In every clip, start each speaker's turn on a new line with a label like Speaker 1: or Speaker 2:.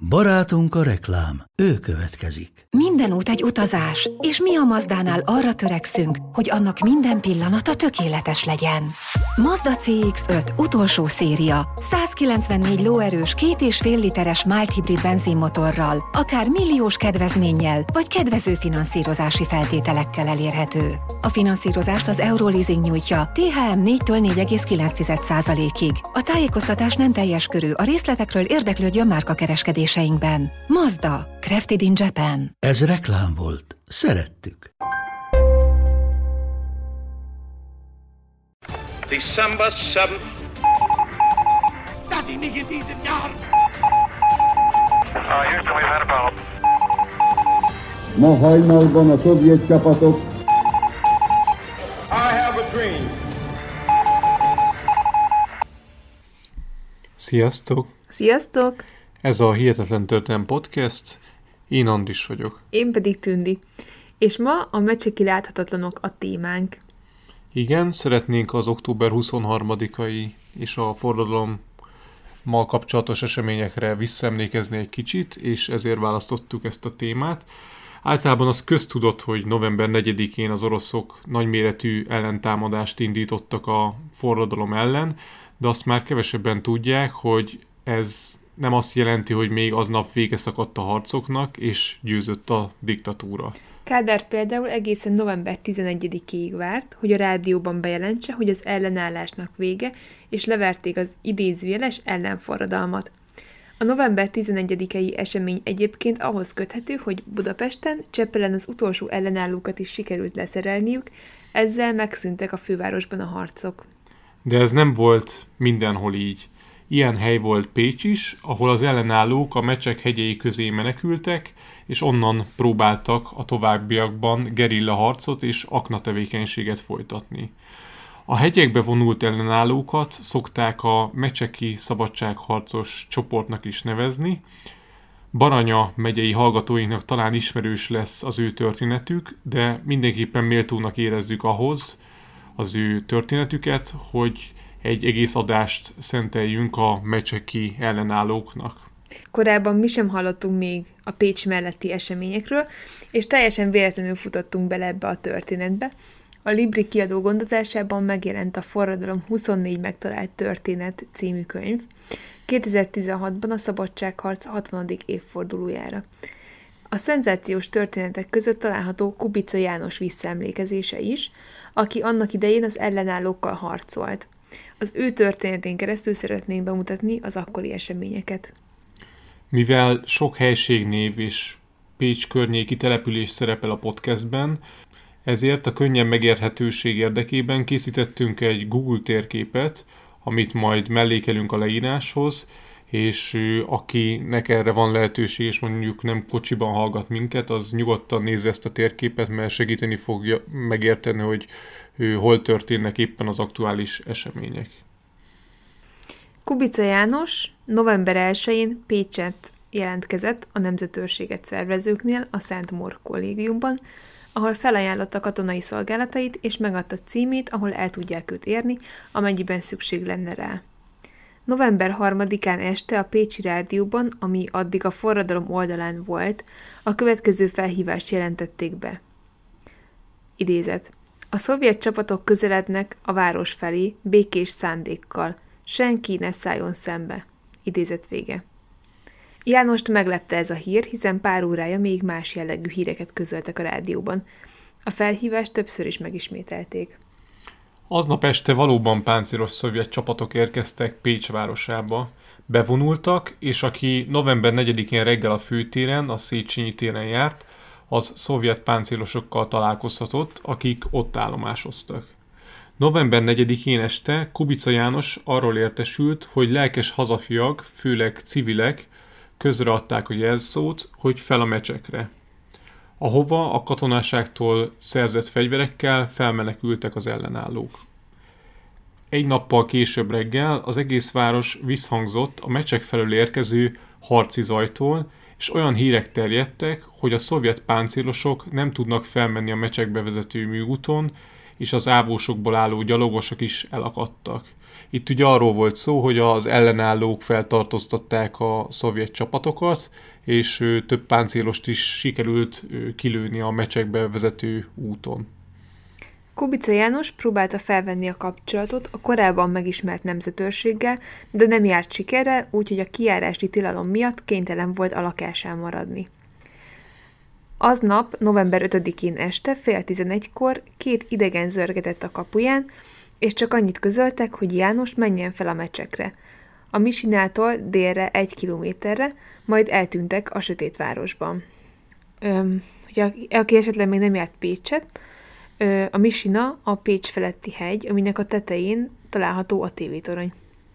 Speaker 1: Barátunk a reklám, ő következik.
Speaker 2: Minden út egy utazás, és mi a Mazdánál arra törekszünk, hogy annak minden pillanata tökéletes legyen. Mazda CX-5 utolsó széria, 194 lóerős 2,5 literes mild hibrid benzinmotorral, akár milliós kedvezménnyel, vagy kedvező finanszírozási feltételekkel elérhető. A finanszírozást az Euroleasing nyújtja, THM 4-től 4,9%-ig. A tájékoztatás nem teljes körű, a részletekről érdeklődjön márkakereskedéseinkben. Mazda, crafted in Japan.
Speaker 1: Ez reklám volt. Szerettük.
Speaker 3: December 7th.
Speaker 4: Das ist nicht in diesem Jahr.
Speaker 5: Houston, we've had a problem.
Speaker 6: Ma hajnalban a szovjet csapatok
Speaker 3: I have a dream.
Speaker 7: Sziasztok!
Speaker 8: Sziasztok!
Speaker 7: Ez a Hihetetlen Történelem Podcast. Én Andris vagyok.
Speaker 8: Én pedig Tündi. És ma a Mecseki láthatatlanok a témánk.
Speaker 7: Igen, szeretnénk az október 23-ai és a forradalommal kapcsolatos eseményekre visszaemlékezni egy kicsit, és ezért választottuk ezt a témát. Általában az köztudott, hogy november 4-én az oroszok nagyméretű ellentámadást indítottak a forradalom ellen, de azt már kevesebben tudják, hogy ez nem azt jelenti, hogy még aznap vége szakadt a harcoknak, és győzött a diktatúra.
Speaker 8: Kádár például egészen november 11-ig várt, hogy a rádióban bejelentse, hogy az ellenállásnak vége, és leverték az idézőjeles ellenforradalmat. A november 11-i esemény egyébként ahhoz köthető, hogy Budapesten, Csepelen az utolsó ellenállókat is sikerült leszerelniük, ezzel megszűntek a fővárosban a harcok.
Speaker 7: De ez nem volt mindenhol így. Ilyen hely volt Pécs is, ahol az ellenállók a Mecsek hegyei közé menekültek, és onnan próbáltak a továbbiakban gerilla harcot és aknatevékenységet folytatni. A hegyekbe vonult ellenállókat szokták a mecseki szabadságharcos csoportnak is nevezni. Baranya megyei hallgatóinknak talán ismerős lesz az ő történetük, de mindenképpen méltónak érezzük ahhoz az ő történetüket, hogy egy egész adást szenteljünk a mecseki ellenállóknak.
Speaker 8: Korábban mi sem hallottunk még a Pécs melletti eseményekről, és teljesen véletlenül futottunk bele ebbe a történetbe. A Libri kiadó gondozásában megjelent a Forradalom 24 megtalált történet című könyv 2016-ban a szabadságharc 60. évfordulójára. A szenzációs történetek között található Kubica János visszaemlékezése is, aki annak idején az ellenállókkal harcolt. Az ő történetén keresztül szeretnénk bemutatni az akkori eseményeket.
Speaker 7: Mivel sok helységnév és Pécs környéki település szerepel a podcastben, ezért a könnyen megérthetőség érdekében készítettünk egy Google térképet, amit majd mellékelünk a leíráshoz, és akinek erre van lehetőség, és mondjuk nem kocsiban hallgat minket, az nyugodtan nézze ezt a térképet, mert segíteni fogja megérteni, hogy hol történnek éppen az aktuális események.
Speaker 8: Kubica János november 1-én Pécset jelentkezett a nemzetőrséget szervezőknél a Szent Mór kollégiumban, ahol felajánlotta katonai szolgálatait és megadta címét, ahol el tudják őt érni, amennyiben szükség lenne rá. November 3-án este a Pécsi Rádióban, ami addig a forradalom oldalán volt, a következő felhívást jelentették be. Idézet. A szovjet csapatok közelednek a város felé békés szándékkal. Senki ne szálljon szembe. Idézet vége. Jánost meglepte ez a hír, hiszen pár órája még más jellegű híreket közöltek a rádióban. A felhívást többször is megismételték.
Speaker 7: Aznap este valóban páncélos szovjet csapatok érkeztek Pécs városába. Bevonultak, és aki november 4-én reggel a főtéren, a Széchenyi téren járt, az szovjet páncélosokkal találkozhatott, akik ott állomásoztak. November 4-én este Kubica János arról értesült, hogy lelkes hazafiak, főleg civilek, közreadták a jelszót, hogy fel a mecsekre, ahova a katonaságtól szerzett fegyverekkel felmenekültek az ellenállók. Egy nappal később reggel az egész város visszhangzott a mecsek felől érkező harci zajtól, és olyan hírek terjedtek, hogy a szovjet páncélosok nem tudnak felmenni a mecsekbe vezető műúton, és az ávósokból álló gyalogosok is elakadtak. Itt ugye arról volt szó, hogy az ellenállók feltartóztatták a szovjet csapatokat, és több páncélost is sikerült kilőni a mecsekbe vezető úton.
Speaker 8: Kubica János próbálta felvenni a kapcsolatot a korábban megismert nemzetőrséggel, de nem járt sikerrel, úgyhogy a kijárási tilalom miatt kénytelen volt a lakásán maradni. Aznap, november 5-én este, 10:30-kor 2 idegen zörgetett a kapuján, és csak annyit közöltek, hogy János menjen fel a mecsekre. A Misinától délre 1 kilométerre, majd eltűntek a sötét városban. Aki esetleg még nem járt Pécset, a Misina a Pécs feletti hegy, aminek a tetején található a tévétorony.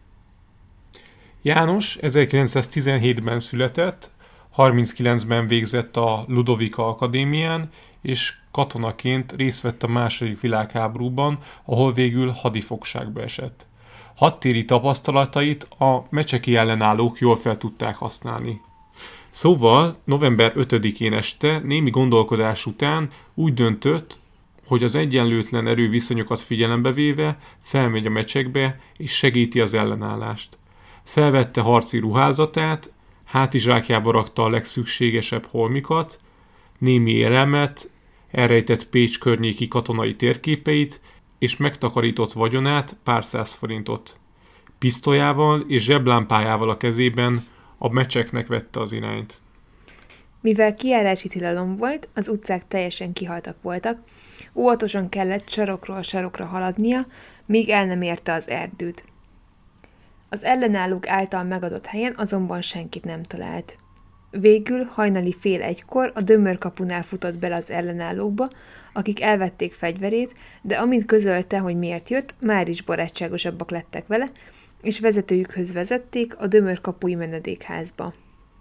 Speaker 7: János 1917-ben született, 39-ben végzett a Ludovika Akadémián, és katonaként részt vett a II. Világháborúban, ahol végül hadifogságba esett. Hadtéri tapasztalatait a mecseki ellenállók jól fel tudták használni. Szóval november 5-én este némi gondolkodás után úgy döntött, hogy az egyenlőtlen erőviszonyokat figyelembe véve felmegy a mecsekbe és segíti az ellenállást. Felvette harci ruházatát, hátizsákjába rakta a legszükségesebb holmikat, némi élelmet, elrejtett Pécs környéki katonai térképeit, és megtakarított vagyonát, pár 100 forintot. Pisztolyával és zseblámpájával a kezében a mecseknek vette az irányt.
Speaker 8: Mivel kijárási tilalom volt, az utcák teljesen kihaltak voltak, óvatosan kellett sarokról sarokra haladnia, míg el nem érte az erdőt. Az ellenállók által megadott helyen azonban senkit nem talált. Végül hajnali 12:30 a Dömörkapunál futott bele az ellenállókba, akik elvették fegyverét, de amint közölte, hogy miért jött, már is barátságosabbak lettek vele, és vezetőjükhöz vezették a Dömörkapui menedékházba.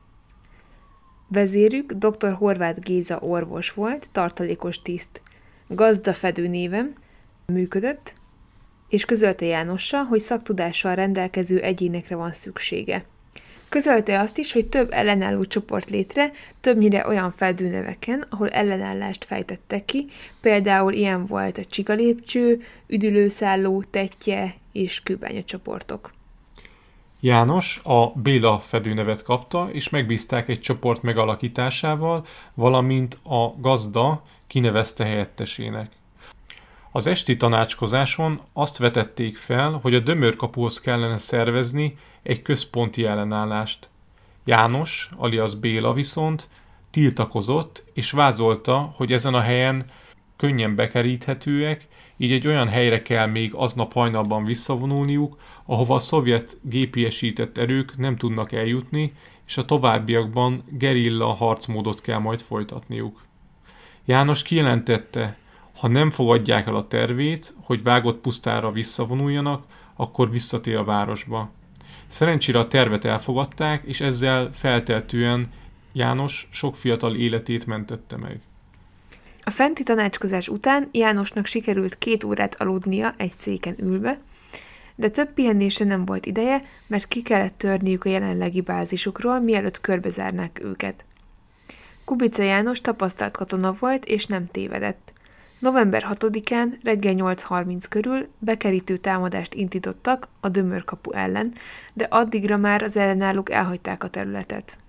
Speaker 8: Vezérük dr. Horváth Géza orvos volt, tartalékos tiszt, Gazdafedő néven működött, és közölte Jánossal, hogy szaktudással rendelkező egyénekre van szüksége. Közölte azt is, hogy több ellenálló csoport létre, többnyire olyan feldőneveken, ahol ellenállást fejtettek ki, például ilyen volt a Csigalépcső, Üdülőszálló, Tettye és Kőbánya csoportok.
Speaker 7: János a Béla fedőnevet kapta, és megbízták egy csoport megalakításával, valamint a gazda kinevezte helyettesének. Az esti tanácskozáson azt vetették fel, hogy a Dömörkapuhoz kellene szervezni egy központi ellenállást. János, alias Béla viszont tiltakozott, és vázolta, hogy ezen a helyen könnyen bekeríthetőek, így egy olyan helyre kell még aznap hajnalban visszavonulniuk, ahova a szovjet gépiesített erők nem tudnak eljutni, és a továbbiakban gerilla harcmódot kell majd folytatniuk. János kijelentette, ha nem fogadják el a tervét, hogy vágott pusztára visszavonuljanak, akkor visszatér a városba. Szerencsére a tervet elfogadták, és ezzel feltehetően János sok fiatal életét mentette meg.
Speaker 8: A fenti tanácskozás után Jánosnak sikerült 2 órát aludnia egy széken ülve, de több pihenésre nem volt ideje, mert ki kellett törniük a jelenlegi bázisukról, mielőtt körbezárnák őket. Kubica János tapasztalt katona volt, és nem tévedett. November 6-án reggel 8:30 körül bekerítő támadást indítottak a Dömörkapu ellen, de addigra már az ellenállók elhagyták a területet.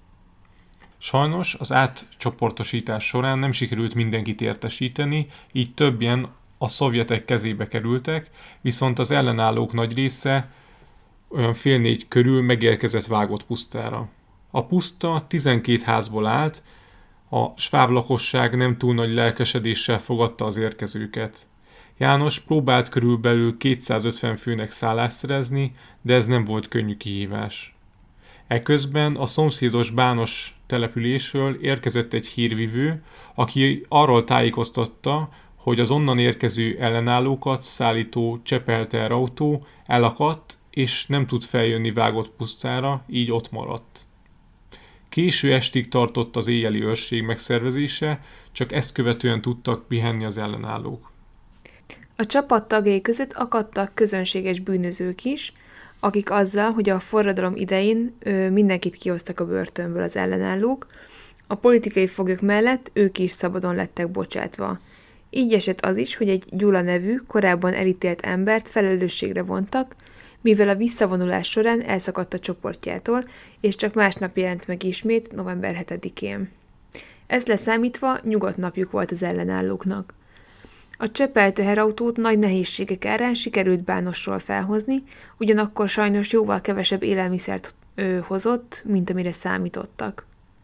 Speaker 7: Sajnos az átcsoportosítás során nem sikerült mindenkit értesíteni, így többen a szovjetek kezébe kerültek, viszont az ellenállók nagy része olyan 3:30 körül megérkezett vágott pusztára. A puszta 12 házból állt, a sváb lakosság nem túl nagy lelkesedéssel fogadta az érkezőket. János próbált körülbelül 250 főnek szállást szerezni, de ez nem volt könnyű kihívás. Eközben a szomszédos Bános településről érkezett egy hírvivő, aki arról tájékoztatta, hogy az onnan érkező ellenállókat szállító Csepel-ter autó elakadt, és nem tud feljönni vágott pusztára, így ott maradt. Késő estig tartott az éjjeli őrség megszervezése, csak ezt követően tudtak pihenni az ellenállók.
Speaker 8: A csapat tagjai között akadtak közönséges bűnözők is, akik azzal, hogy a forradalom idején mindenkit kihoztak a börtönből az ellenállók, a politikai foglyok mellett ők is szabadon lettek bocsátva. Így esett az is, hogy egy Gyula nevű, korábban elítélt embert felelősségre vontak, mivel a visszavonulás során elszakadt a csoportjától, és csak másnap jelent meg ismét, november 7-én. Ezt leszámítva nyugodt napjuk volt az ellenállóknak. A Csepel teherautót nagy nehézségek árán sikerült Bánosról felhozni, ugyanakkor sajnos jóval kevesebb élelmiszert hozott, mint amire számítottak.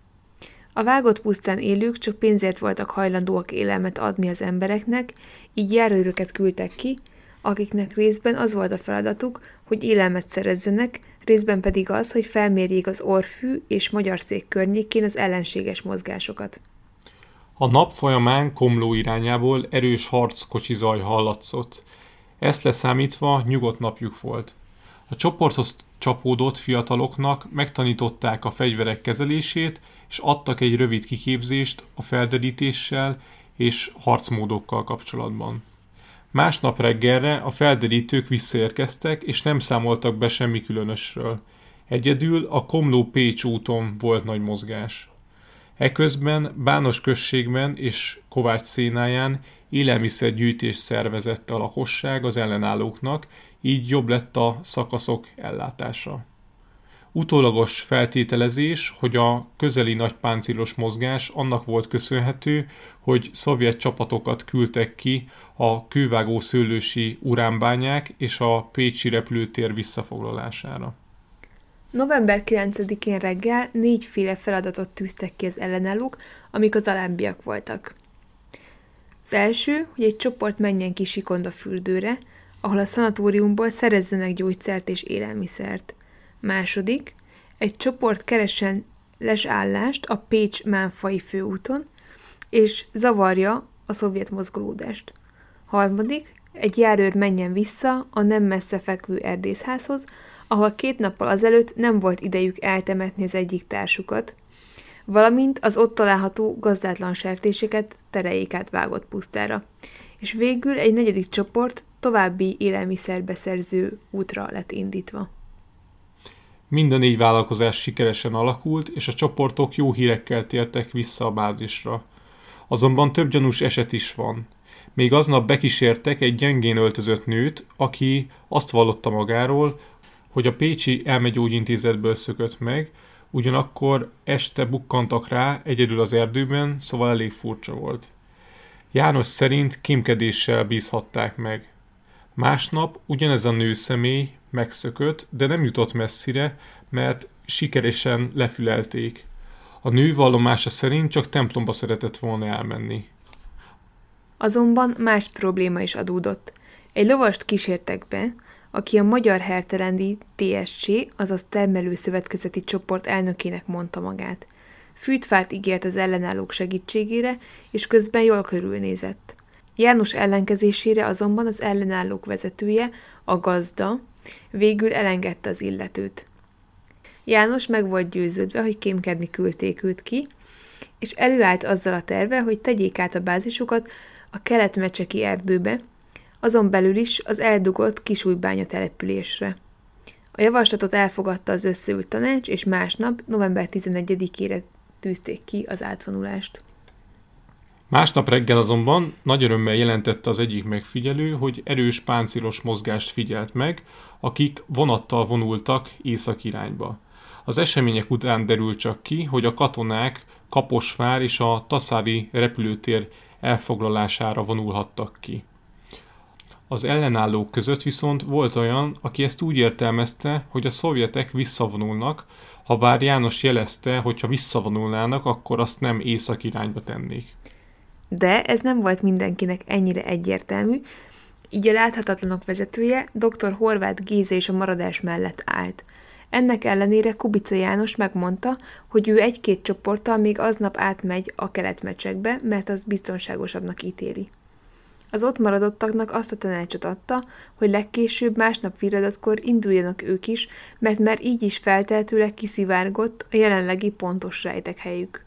Speaker 8: A vágott pusztán élők csak pénzért voltak hajlandóak élelmet adni az embereknek, így járőröket küldtek ki, akiknek részben az volt a feladatuk, hogy élelmet szerezzenek, részben pedig az, hogy felmérjék az Orrfű és Magyarszék környékén az ellenséges mozgásokat.
Speaker 7: A nap folyamán Komló irányából erős harckocsi zaj hallatszott. Ezt leszámítva nyugodt napjuk volt. A csoporthoz csapódott fiataloknak megtanították a fegyverek kezelését, és adtak egy rövid kiképzést a felderítéssel és harcmódokkal kapcsolatban. Másnap reggelre a felderítők visszaérkeztek, és nem számoltak be semmi különösről. Egyedül a Komló-Pécs úton volt nagy mozgás. Eközben Bános községben és Kovács szénáján élelmiszergyűjtést szervezett a lakosság az ellenállóknak, így jobb lett a szakaszok ellátása. Utólagos feltételezés, hogy a közeli nagypáncélos mozgás annak volt köszönhető, hogy szovjet csapatokat küldtek ki a kővágó-szőlősi uránbányák és a pécsi repülőtér visszafoglalására.
Speaker 8: November 9-én reggel 4 feladatot tűztek ki az ellenállók, amik az alábbiak voltak. Az első, hogy egy csoport menjen ki Sikonda-fürdőre, ahol a szanatóriumból szerezzenek gyógyszert és élelmiszert. Második, egy csoport keressen lesállást a Pécs-Mánfai főúton, és zavarja a szovjet mozgolódást. Harmadik, egy járőr menjen vissza a nem messze fekvő erdészházhoz, ahol 2 nappal azelőtt nem volt idejük eltemetni az egyik társukat, valamint az ott található gazdátlan sertéseket tereljék át vágott pusztára. És végül egy 4. csoport további élelmiszerbeszerző útra lett indítva.
Speaker 7: Minden 4 vállalkozás sikeresen alakult, és a csoportok jó hírekkel tértek vissza a bázisra. Azonban több gyanús eset is van. Még aznap bekísértek egy gyengén öltözött nőt, aki azt vallotta magáról, hogy a pécsi elmegyógyintézetből szökött meg, ugyanakkor este bukkantak rá egyedül az erdőben, szóval elég furcsa volt. János szerint kémkedéssel bízhatták meg. Másnap ugyanez a nőszemély megszökött, de nem jutott messzire, mert sikeresen lefülelték. A nő vallomása szerint csak templomba szeretett volna elmenni.
Speaker 8: Azonban más probléma is adódott. Egy lovast kísértek be, aki a Magyar Hertelendi TSC, azaz Termelőszövetkezeti Csoport elnökének mondta magát. Fűtfát ígért az ellenállók segítségére, és közben jól körülnézett. János ellenkezésére azonban az ellenállók vezetője, a gazda, végül elengedte az illetőt. János meg volt győződve, hogy kémkedni küldték őt ki, és előállt azzal a terve, hogy tegyék át a bázisukat a kelet-mecseki erdőbe, azon belül is az eldugott Kisújbánya településre. A javaslatot elfogadta az összeült tanács, és másnap, november 11-ére tűzték ki az átvonulást.
Speaker 7: Másnap reggel azonban nagy örömmel jelentette az egyik megfigyelő, hogy erős páncélos mozgást figyelt meg, akik vonattal vonultak észak irányba. Az események után derült csak ki, hogy a katonák Kaposvár és a Taszári repülőtér elfoglalására vonulhattak ki. Az ellenállók között viszont volt olyan, aki ezt úgy értelmezte, hogy a szovjetek visszavonulnak, habár János jelezte, hogy ha visszavonulnának, akkor azt nem észak irányba tennék.
Speaker 8: De ez nem volt mindenkinek ennyire egyértelmű, így a láthatatlanok vezetője, dr. Horváth Géza is a maradás mellett állt. Ennek ellenére Kubica János megmondta, hogy ő 1-2 csoporttal még aznap átmegy a keletmecsekbe, mert az biztonságosabbnak ítéli. Az ott maradottaknak azt a tanácsot adta, hogy legkésőbb másnap viradatkor induljanak ők is, mert már így is feltehetőleg kiszivárgott a jelenlegi pontos rejtekhelyük.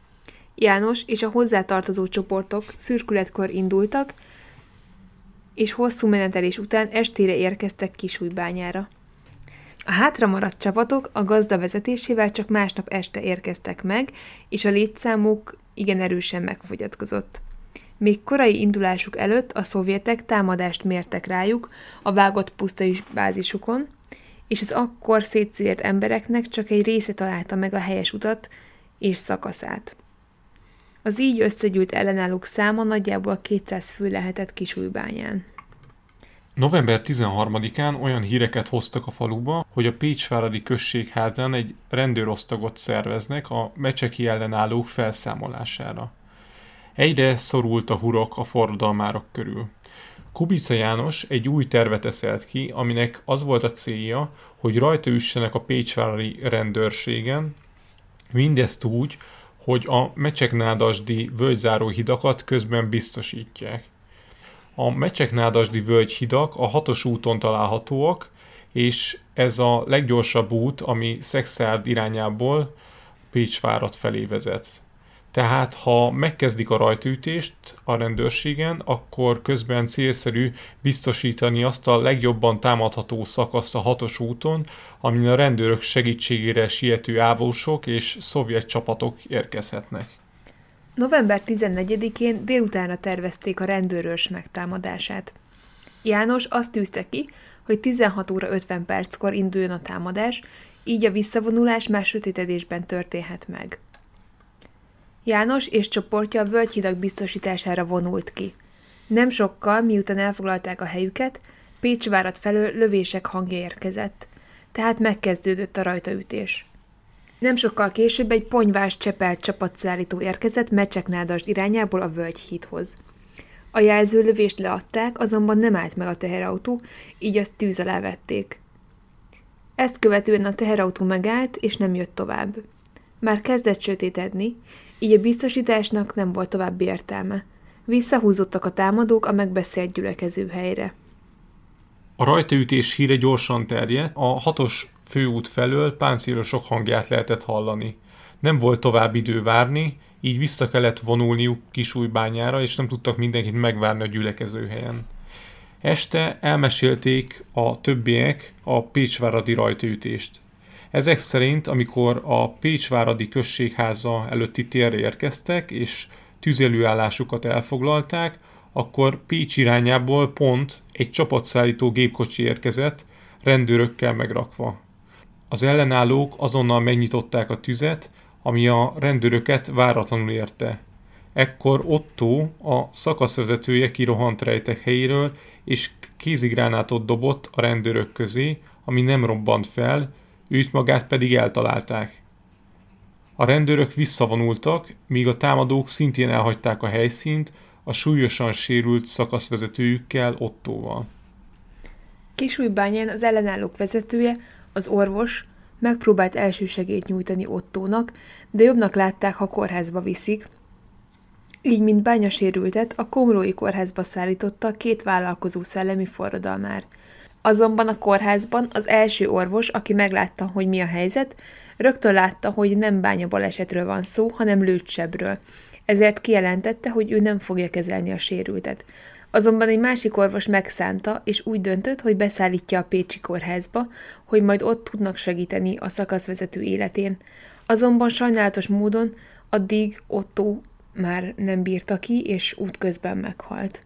Speaker 8: János és a hozzátartozó csoportok szürkületkor indultak, és hosszú menetelés után estére érkeztek Kisújbányára. A hátra maradt csapatok a gazda vezetésével csak másnap este érkeztek meg, és a létszámuk igen erősen megfogyatkozott. Még korai indulásuk előtt a szovjetek támadást mértek rájuk a vágott pusztai bázisukon, és az akkor szétszélt embereknek csak egy része találta meg a helyes utat és szakaszát. Az így összegyűlt ellenállók száma nagyjából 200 fő lehetett Kisújbányán.
Speaker 7: November 13-án olyan híreket hoztak a faluba, hogy a Pécsváradi községházán egy rendőrosztagot szerveznek a mecseki ellenállók felszámolására. Egyre szorult a hurok a forradalmárok körül. Kubica János egy új tervet eszelt ki, aminek az volt a célja, hogy rajta üssenek a pécsvári rendőrségen, mindezt úgy, hogy a mecseknádasdi völgyzáró hidakat közben biztosítják. A mecseknádasdi völgyhidak a 6-os úton találhatóak, és ez a leggyorsabb út, ami Szekszárd irányából Pécsvárat felé vezet. Tehát, ha megkezdik a rajtaütést a rendőrségen, akkor közben célszerű biztosítani azt a legjobban támadható szakaszt a 6-os úton, amin a rendőrök segítségére siető ávósok és szovjet csapatok érkezhetnek.
Speaker 8: November 14-én délutánra tervezték a rendőrőrs megtámadását. János azt tűzte ki, hogy 16 óra 50 perckor induljon a támadás, így a visszavonulás már sötétedésben történhet meg. János és csoportja a völgyhidak biztosítására vonult ki. Nem sokkal, miután elfoglalták a helyüket, Pécsvárat felől lövések hangja érkezett, tehát megkezdődött a rajtaütés. Nem sokkal később egy ponyvás csepelt csapatszállító érkezett Mecseknádasd irányából a völgyhídhoz. A jelzőlövést leadták, azonban nem állt meg a teherautó, így azt tűz alá vették. Ezt követően a teherautó megállt, és nem jött tovább. Már kezdett sötétedni, így a biztosításnak nem volt további értelme. Visszahúzottak a támadók a megbeszélt gyülekező helyre.
Speaker 7: A rajtaütés híre gyorsan terjedt, a 6-os főút felől páncélosok hangját lehetett hallani. Nem volt tovább idő várni, így vissza kellett vonulniuk Kisújbányára, és nem tudtak mindenkit megvárni a gyülekezőhelyen. Este elmesélték a többiek a pécsváradi rajtaütést. Ezek szerint, amikor a Pécsváradi községháza előtti térre érkeztek, és tüzelőállásukat elfoglalták, akkor Pécs irányából pont egy csapatszállító gépkocsi érkezett, rendőrökkel megrakva. Az ellenállók azonnal megnyitották a tüzet, ami a rendőröket váratlanul érte. Ekkor Otto, a szakaszvezetője kirohant rejtek helyéről, és kézigránátot dobott a rendőrök közé, ami nem robbant fel, őt magát pedig eltalálták. A rendőrök visszavonultak, míg a támadók szintén elhagyták a helyszínt a súlyosan sérült szakaszvezetőjükkel, Ottóval.
Speaker 8: Kisújbányán az ellenállók vezetője, az orvos megpróbált elsősegélyt nyújtani Ottónak, de jobbnak látták, ha kórházba viszik. Így, mint bányasérültet, a komlói kórházba szállította 2 vállalkozó szellemi forradalmár. Azonban a kórházban az első orvos, aki meglátta, hogy mi a helyzet, rögtön látta, hogy nem bányabalesetről van szó, hanem lőttsebről. Ezért kijelentette, hogy ő nem fogja kezelni a sérültet. Azonban egy másik orvos megszánta, és úgy döntött, hogy beszállítja a pécsi kórházba, hogy majd ott tudnak segíteni a szakaszvezető életén. Azonban sajnálatos módon addig Otto már nem bírta ki, és útközben meghalt.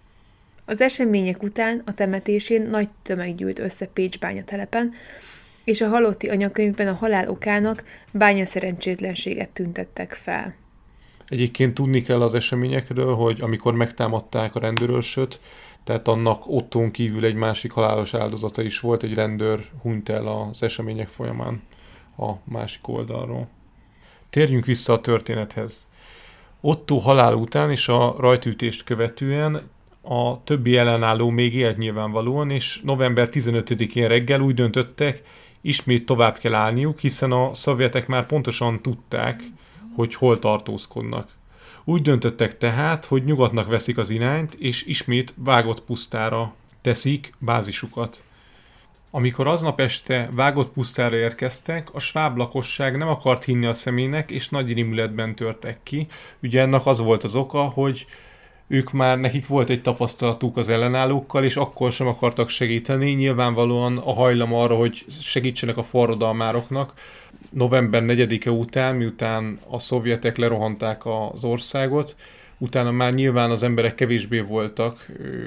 Speaker 8: Az események után a temetésén nagy tömeg gyűlt össze Pécs bányatelepen, és a halotti anyakönyvben a halál okának bányaszerencsétlenséget tüntettek fel.
Speaker 7: Egyébként tudni kell az eseményekről, hogy amikor megtámadták a rendőrörsöt, tehát annak Ottón kívül egy másik halálos áldozata is volt, egy rendőr hunyt el az események folyamán a másik oldalról. Térjünk vissza a történethez. Otto halál után és a rajtaütést követően a többi ellenálló még élt nyilvánvalóan, és november 15-én reggel úgy döntöttek, ismét tovább kell állniuk, hiszen a szovjetek már pontosan tudták, hogy hol tartózkodnak. Úgy döntöttek tehát, hogy nyugatnak veszik az irányt, és ismét Vágott pusztára teszik bázisukat. Amikor aznap este Vágott pusztára érkeztek, a sváb lakosság nem akart hinni a szemének, és nagy rémületben törtek ki. Ugye ennek az volt az oka, hogy nekik volt egy tapasztalatuk az ellenállókkal, és akkor sem akartak segíteni. Nyilvánvalóan a hajlam arra, hogy segítsenek a forradalmároknak, november 4-e után, miután a szovjetek lerohanták az országot, utána már nyilván az emberek kevésbé voltak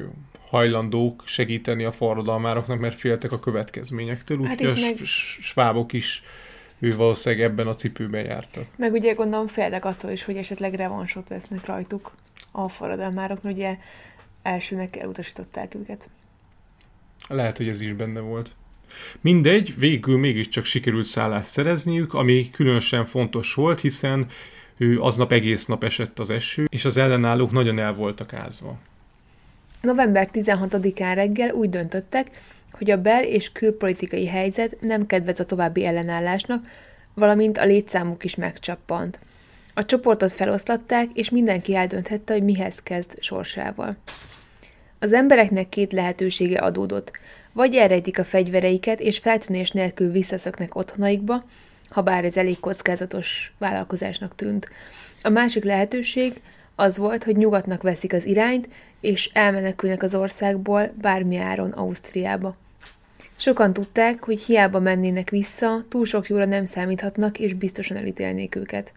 Speaker 7: hajlandók segíteni a forradalmároknak, mert féltek a következményektől, úgyhogy a svábok is valószínűleg ebben a cipőben jártak.
Speaker 8: Meg ugye gondolom féltek attól is, hogy esetleg revansot vesznek rajtuk a forradalmárok, mert ugye elsőnek elutasították őket.
Speaker 7: Lehet, hogy ez is benne volt. Mindegy, végül mégiscsak sikerült szállást szerezniük, ami különösen fontos volt, hiszen aznap egész nap esett az eső, és az ellenállók nagyon el voltak ázva.
Speaker 8: November 16-án reggel úgy döntöttek, hogy a bel- és külpolitikai helyzet nem kedvez a további ellenállásnak, valamint a létszámuk is megcsappant. A csoportot feloszlatták, és mindenki eldönthette, hogy mihez kezd sorsával. Az embereknek két lehetősége adódott. Vagy elrejtik a fegyvereiket, és feltűnés nélkül visszaszöknek otthonaikba, ha bár ez elég kockázatos vállalkozásnak tűnt. A másik lehetőség az volt, hogy nyugatnak veszik az irányt, és elmenekülnek az országból bármi áron Ausztriába. Sokan tudták, hogy hiába mennének vissza, túl sok jóra nem számíthatnak, és biztosan elítélnék őket.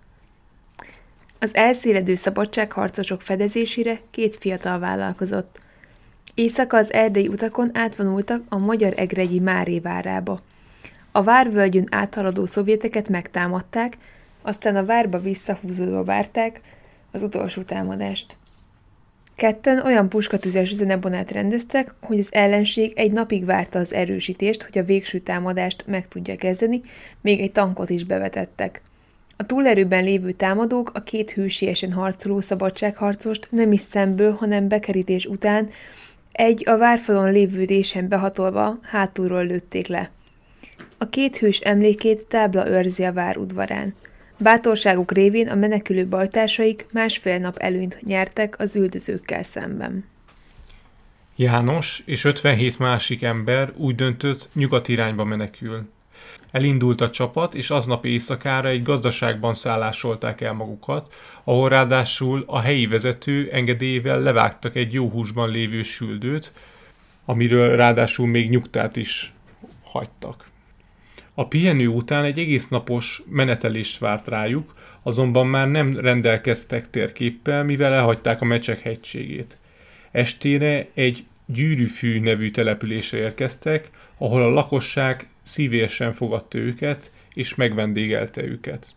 Speaker 8: Az elszéledő szabadságharcosok fedezésére két fiatal vállalkozott. Éjszaka az erdei utakon átvonultak a magyar-egregyi Máré várába. A várvölgyön áthaladó szovjeteket megtámadták, aztán a várba visszahúzódva várták az utolsó támadást. Ketten olyan puskatüzes zenebonát rendeztek, hogy az ellenség egy napig várta az erősítést, hogy a végső támadást meg tudja kezdeni, még egy tankot is bevetettek. A túlerőben lévő támadók a két hősiesen harcoló szabadságharcost nem is szemből, hanem bekerítés után egy a várfalon lévő résen behatolva hátulról lőtték le. A két hős emlékét tábla őrzi a vár udvarán. Bátorságuk révén a menekülő bajtársaik másfél nap előnyt nyertek az üldözőkkel szemben.
Speaker 7: János és 57 másik ember úgy döntött, nyugat irányba menekül. Elindult a csapat, és aznap éjszakára egy gazdaságban szállásolták el magukat, ahol ráadásul a helyi vezető engedélyével levágtak egy jó húsban lévő süldőt, amiről ráadásul még nyugtát is hagytak. A pihenő után egy egész napos menetelést várt rájuk, azonban már nem rendelkeztek térképpel, mivel elhagyták a Mecsek hegységét. Estére egy Gyűrűfű nevű településre érkeztek, ahol a lakosság szívélyesen fogadta őket, és megvendégelte őket.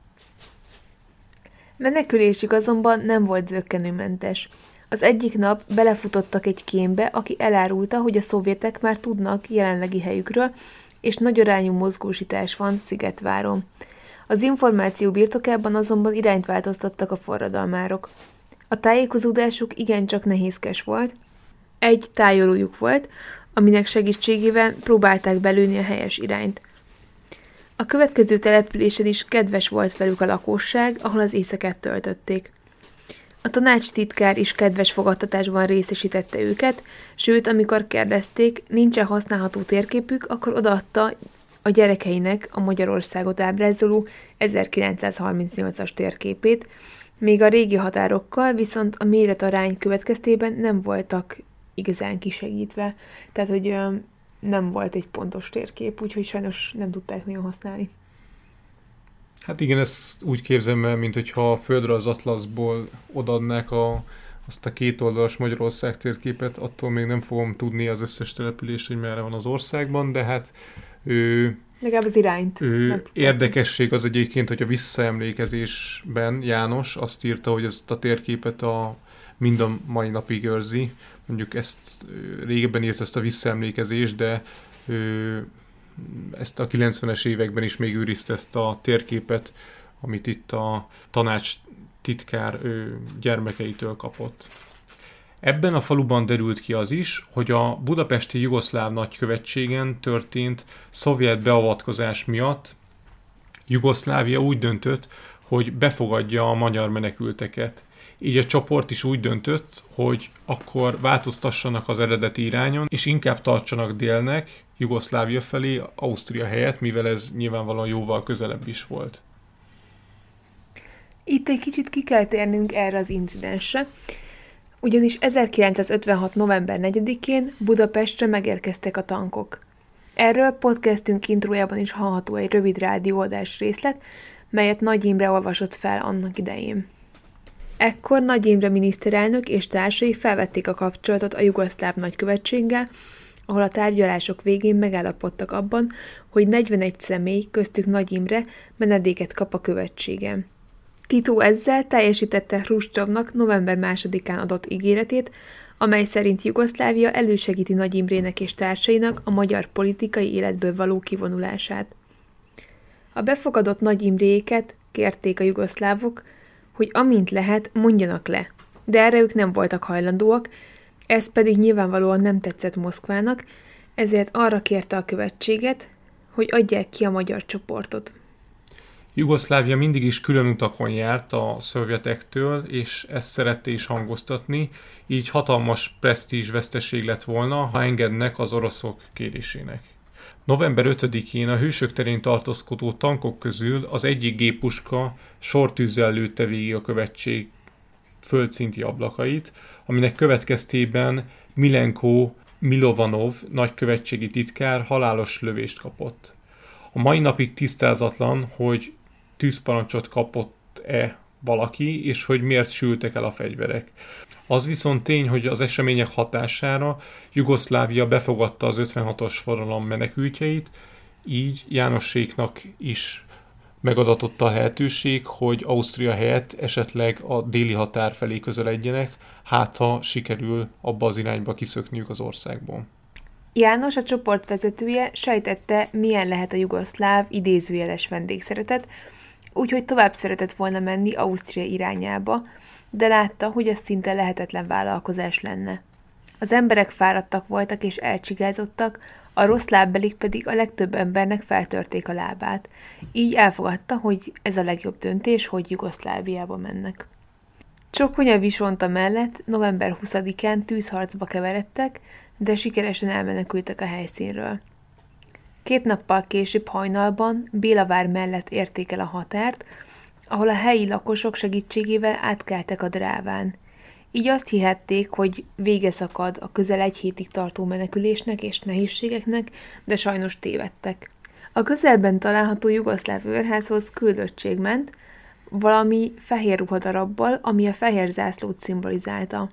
Speaker 8: Menekülésük azonban nem volt zökkenőmentes. Az egyik nap belefutottak egy kémbe, aki elárulta, hogy a szovjetek már tudnak jelenlegi helyükről, és nagyarányú mozgósítás van Szigetváron. Az információ birtokában azonban irányt változtattak a forradalmárok. A tájékozódásuk igencsak nehézkes volt. Egy tájolójuk volt, aminek segítségével próbálták belőni a helyes irányt. A következő településen is kedves volt velük a lakosság, ahol az éjszakát töltötték. A tanácstitkár is kedves fogadtatásban részesítette őket, sőt, amikor kérdezték, nincs-e használható térképük, akkor odaadta a gyerekeinek a Magyarországot ábrázoló 1938-as térképét, még a régi határokkal viszont a méretarány következtében nem voltak igazán kisegítve, tehát hogy nem volt egy pontos térkép, úgyhogy sajnos nem tudták nagyon használni.
Speaker 7: Hát igen, ezt úgy képzelem el, mint hogyha a földre az atlaszból odaadnák azt a kétoldalas Magyarország térképet, attól még nem fogom tudni az összes települést, hogy merre van az országban, de hát
Speaker 8: legalább az irányt.
Speaker 7: Érdekesség az egyébként, hogy a visszaemlékezésben János azt írta, hogy ezt a térképet mind a mai napig őrzi. Mondjuk ezt régebben írt ezt a visszaemlékezést, de ezt a 90-es években is még őrizte ezt a térképet, amit itt a tanács titkár gyermekeitől kapott. Ebben a faluban derült ki az is, hogy a budapesti jugoszláv nagykövetségen történt szovjet beavatkozás miatt Jugoszlávia úgy döntött, hogy befogadja a magyar menekülteket. Így a csoport is úgy döntött, hogy akkor változtassanak az eredeti irányon, és inkább tartsanak délnek, Jugoszlávia felé, Ausztria helyett, mivel ez nyilvánvalóan jóval közelebb is volt.
Speaker 8: Itt egy kicsit ki kell térnünk erre az incidensre, ugyanis 1956. november 4-én Budapestre megérkeztek a tankok. Erről podcastünk intrójában is hallható egy rövid rádióadás részlet, melyet Nagy Imre olvasott fel annak idején. Ekkor Nagy Imre miniszterelnök és társai felvették a kapcsolatot a jugoszláv nagykövetséggel, ahol a tárgyalások végén megállapodtak abban, hogy 41 személy, köztük Nagy Imre menedéket kap a követségen. Tito ezzel teljesítette Hruscsovnak november 2-án adott ígéretét, amely szerint Jugoszlávia elősegíti Nagy Imrének és társainak a magyar politikai életből való kivonulását. A befogadott Nagy Imréket kérték a jugoszlávok, hogy amint lehet, mondjanak le, de erre ők nem voltak hajlandóak, ez pedig nyilvánvalóan nem tetszett Moszkvának, ezért arra kérte a követséget, hogy adják ki a magyar csoportot.
Speaker 7: Jugoszlávia mindig is külön utakon járt a szovjetektől, és ezt szerette is hangoztatni, így hatalmas presztízs veszteség lett volna, ha engednek az oroszok kérésének. November 5-én a Hősök terén tartózkodó tankok közül az egyik géppuska sortűzzel lőtte végig a követség földszinti ablakait, aminek következtében Milenko Milovanov nagykövetségi titkár halálos lövést kapott. A mai napig tisztázatlan, hogy tűzparancsot kapott-e valaki, és hogy miért sültek el a fegyverek. Az viszont tény, hogy az események hatására Jugoszlávia befogadta az 56-os forradalom menekültjeit, így Jánosséknak is megadatott a lehetőség, hogy Ausztria helyett esetleg a déli határ felé közeledjenek, hát ha sikerül abba az irányba kiszökniük az országból.
Speaker 8: János, a csoport vezetője, sejtette, milyen lehet a jugoszláv idézőjeles vendégszeretet, úgyhogy tovább szeretett volna menni Ausztria irányába, de látta, hogy ez szinte lehetetlen vállalkozás lenne. Az emberek fáradtak voltak és elcsigázottak, a rossz lábbelik pedig a legtöbb embernek feltörték a lábát. Így elfogadta, hogy ez a legjobb döntés, hogy Jugoszláviába mennek. Csokonya Visonta mellett november 20-án tűzharcba keveredtek, de sikeresen elmenekültek a helyszínről. 2 nappal később hajnalban Bélavár mellett érték el a határt, ahol a helyi lakosok segítségével átkeltek a Dráván. Így azt hihették, hogy vége szakad a közel 1 hétig tartó menekülésnek és nehézségeknek, de sajnos tévedtek. A közelben található jugoszláv őrházhoz küldöttség ment, valami fehér ruhadarabbal, ami a fehér zászlót szimbolizálta.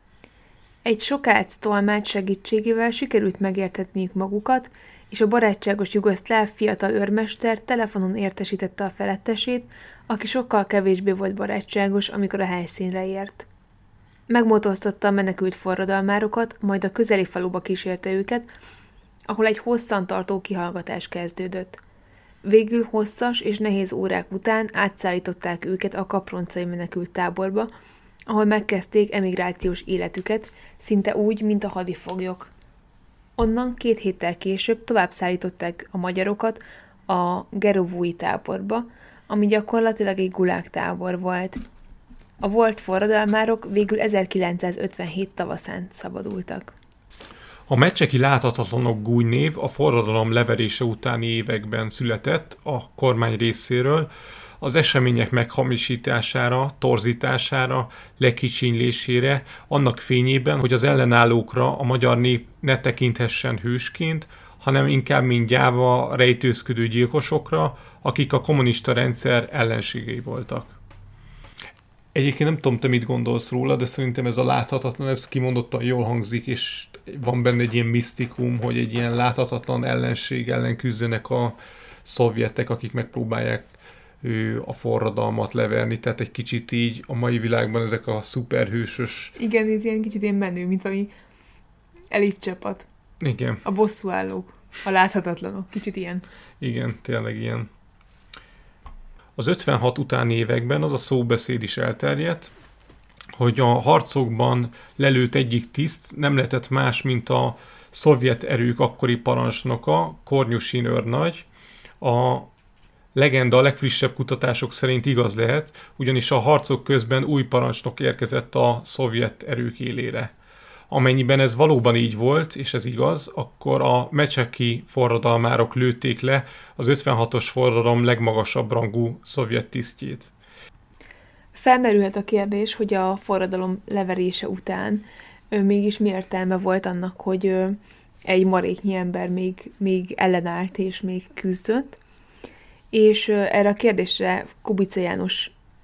Speaker 8: Egy sokác tolmács segítségével sikerült megértetniük magukat, és a barátságos jugoszláv fiatal őrmester telefonon értesítette a felettesét, aki sokkal kevésbé volt barátságos, amikor a helyszínre ért. Megmotoztatta a menekült forradalmárokat, majd a közeli faluba kísérte őket, ahol egy hosszantartó kihallgatás kezdődött. Végül hosszas és nehéz órák után átszállították őket a kaproncai menekült táborba, ahol megkezdték emigrációs életüket, szinte úgy, mint a hadifoglyok. Onnan 2 héttel később tovább szállították a magyarokat a Gerovói táborba, ami gyakorlatilag egy gulág tábor volt. A volt forradalmárok végül 1957 tavaszán szabadultak.
Speaker 7: A Mecseki Láthatatlanok gúnynév a forradalom leverése utáni években született a kormány részéről, az események meghamisítására, torzítására, lekicsinylésére, annak fényében, hogy az ellenállókra a magyar nép ne tekinthessen hősként, hanem inkább mint gyáva, rejtőzködő gyilkosokra, akik a kommunista rendszer ellenségei voltak. Egyébként nem tudom, te mit gondolsz róla, de szerintem ez a láthatatlan, ez kimondottan jól hangzik, és van benne egy ilyen misztikum, hogy egy ilyen láthatatlan ellenség ellen küzdenek a szovjetek, akik megpróbálják a forradalmat leverni, tehát egy kicsit így a mai világban ezek a szuperhősös...
Speaker 8: Igen, ez ilyen kicsit ilyen menő, mint valami elitcsapat.
Speaker 7: Igen.
Speaker 8: A bosszúállók, a láthatatlanok, kicsit ilyen.
Speaker 7: Igen, tényleg ilyen. Az 56 utáni években az a szóbeszéd is elterjedt, hogy a harcokban lelőtt egyik tiszt nem lehetett más, mint a szovjet erők akkori parancsnoka, Kornyusin őrnagy. A legenda a legfrissebb kutatások szerint igaz lehet, ugyanis a harcok közben új parancsnok érkezett a szovjet erők élére. Amennyiben ez valóban így volt, és ez igaz, akkor a mecseki forradalmárok lőtték le az 56-os forradalom legmagasabb rangú szovjet tisztjét.
Speaker 8: Felmerülhet a kérdés, hogy a forradalom leverése után mégis mi értelme volt annak, hogy egy maréknyi ember még ellenállt és még küzdött. És erre a kérdésre Kubica János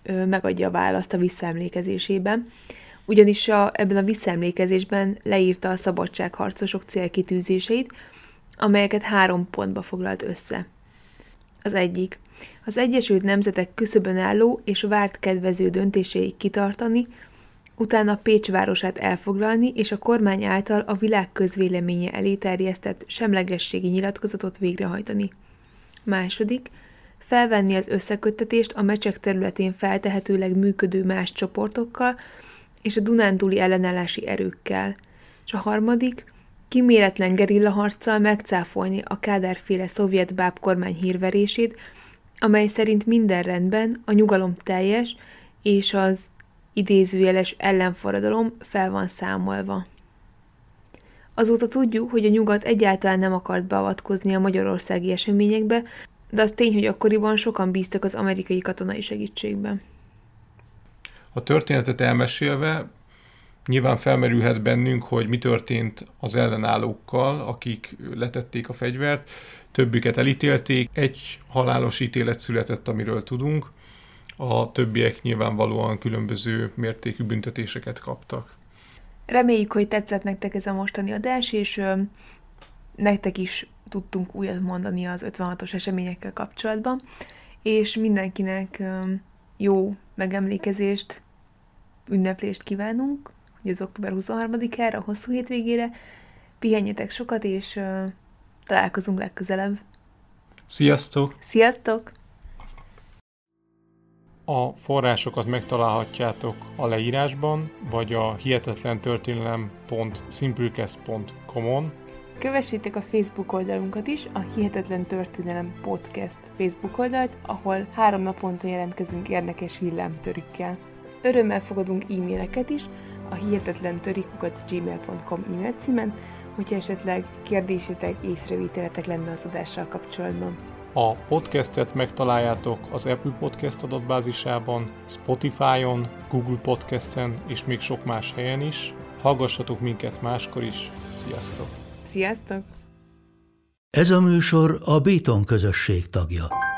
Speaker 8: megadja a választ a visszaemlékezésében, ugyanis ebben a visszaemlékezésben leírta a szabadságharcosok célkitűzéseit, amelyeket 3 pontba foglalt össze. Az egyik: az Egyesült Nemzetek küszöbön álló és várt kedvező döntéséig kitartani, utána Pécs városát elfoglalni és a kormány által a világ közvéleménye elé terjesztett semlegességi nyilatkozatot végrehajtani. Második: felvenni az összeköttetést a mecsek területén feltehetőleg működő más csoportokkal és a dunántúli ellenállási erőkkel. És a harmadik: kíméletlen gerillaharccal megcáfolni a Kádár-féle szovjet bábkormány hírverését, amely szerint minden rendben, a nyugalom teljes, és az idézőjeles ellenforradalom fel van számolva. Azóta tudjuk, hogy a nyugat egyáltalán nem akart beavatkozni a magyarországi eseményekbe, de az tény, hogy akkoriban sokan bíztak az amerikai katonai segítségben.
Speaker 7: A történetet elmesélve nyilván felmerülhet bennünk, hogy mi történt az ellenállókkal, akik letették a fegyvert. Többüket elítélték, egy halálos ítélet született, amiről tudunk. A többiek nyilvánvalóan különböző mértékű büntetéseket kaptak.
Speaker 8: Reméljük, hogy tetszett nektek ez a mostani adás, és nektek is tudtunk újat mondani az 56-os eseményekkel kapcsolatban, és mindenkinek jó megemlékezést, ünneplést kívánunk, hogy az október 23-ára, a hosszú hétvégére. Pihenjetek sokat, és találkozunk legközelebb.
Speaker 7: Sziasztok!
Speaker 8: Sziasztok!
Speaker 7: A forrásokat megtalálhatjátok a leírásban, vagy a hihetetlentörténelem.simplecast.com-on.
Speaker 8: Kövessétek a Facebook oldalunkat is, a Hihetetlen Történelem Podcast Facebook oldalt, ahol 3 naponta jelentkezünk érdekes villámtörükkel. Örömmel fogadunk e-maileket is a hihetetlentörik@gmail.com e-mail címen, hogyha esetleg kérdésetek, észrevételetek lenne az adással kapcsolatban.
Speaker 7: A podcastet megtaláljátok az Apple Podcast adatbázisában, Spotify-on, Google Podcasten és még sok más helyen is. Hallgassatok minket máskor is. Sziasztok!
Speaker 8: Sziasztok!
Speaker 1: Ez a műsor a Béton közösség tagja.